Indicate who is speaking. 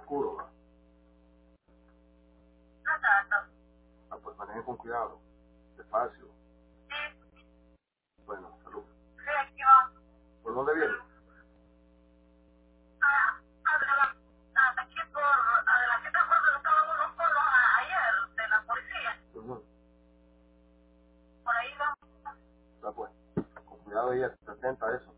Speaker 1: oscuro, ¿verdad?
Speaker 2: Exacto.
Speaker 1: Ah, pues manejen con cuidado, despacio.
Speaker 2: Sí,
Speaker 1: Bueno, salud.
Speaker 2: sí, aquí va.
Speaker 1: ¿Por dónde viene?
Speaker 2: Aquí por adelante cuando estaban unos polos ayer de la policía. Por ahí va.
Speaker 1: Está pues, con cuidado y atenta a eso.